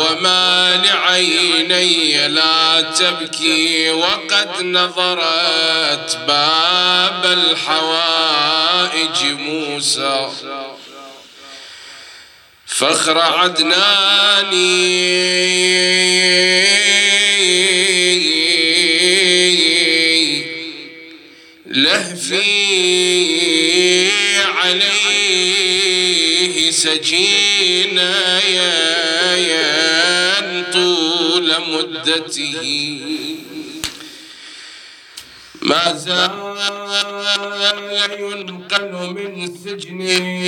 وما لعيني لا تبكي وقد نظرت باب الحوائج موسى فخر عدناني لهفي عليه سجينا طول مدته ما زال ينقل من سجن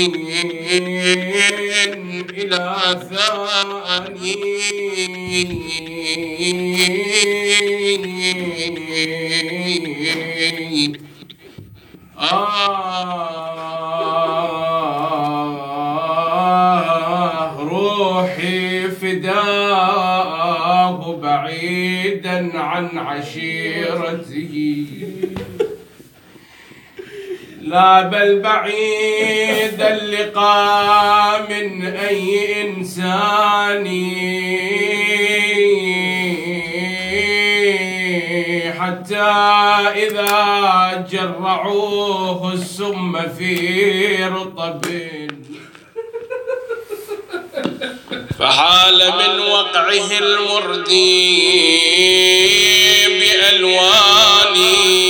إلى ثاني روحي فداه بعيدا عن عشيرته لا بل بعيد اللقاء من أي إنسان حتى إذا جرعوه السم في رطب فحال من وقعه المردي بألواني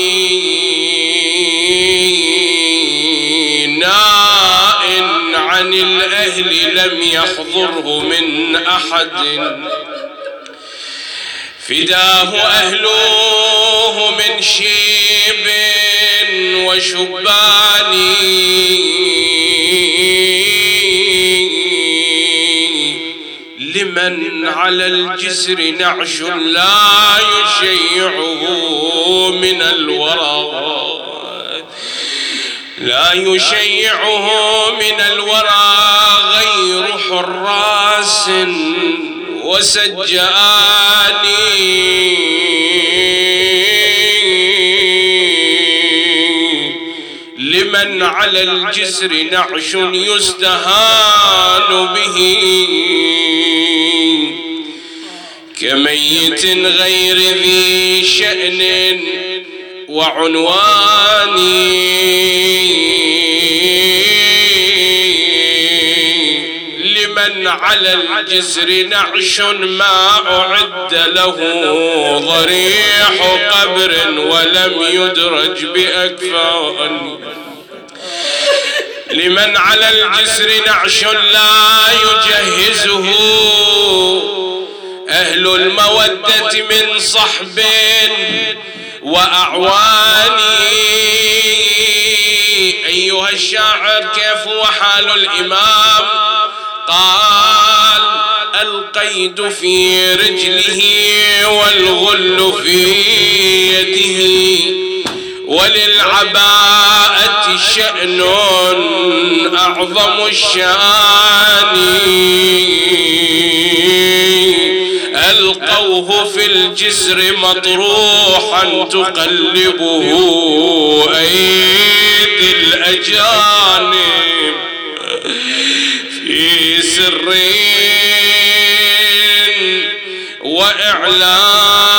نائٍ عن الأهل لم يحضره من أحد فداه أهله من شيب وشبان لمن على الجسر نعش لا يشيعه من الورى لا يشيعه من الورى غير حراس وسجان لمن على الجسر نعش يستهان به كميت غير ذي شأن وعنوان لمن على الجسر نعش ما أعد له ضريح قبر ولم يدرج بأكفان لمن على الجسر نعش لا يجهزه أهل المودة من صحب وأعوان أيها الشاعر كيف وحال الإمام قال القيد في رجله والغل في يده وللعباءة شأن أعظم الشان ألقوه في الجسر مطروحا تقلبه أيدي الأجانب في سر وإعلان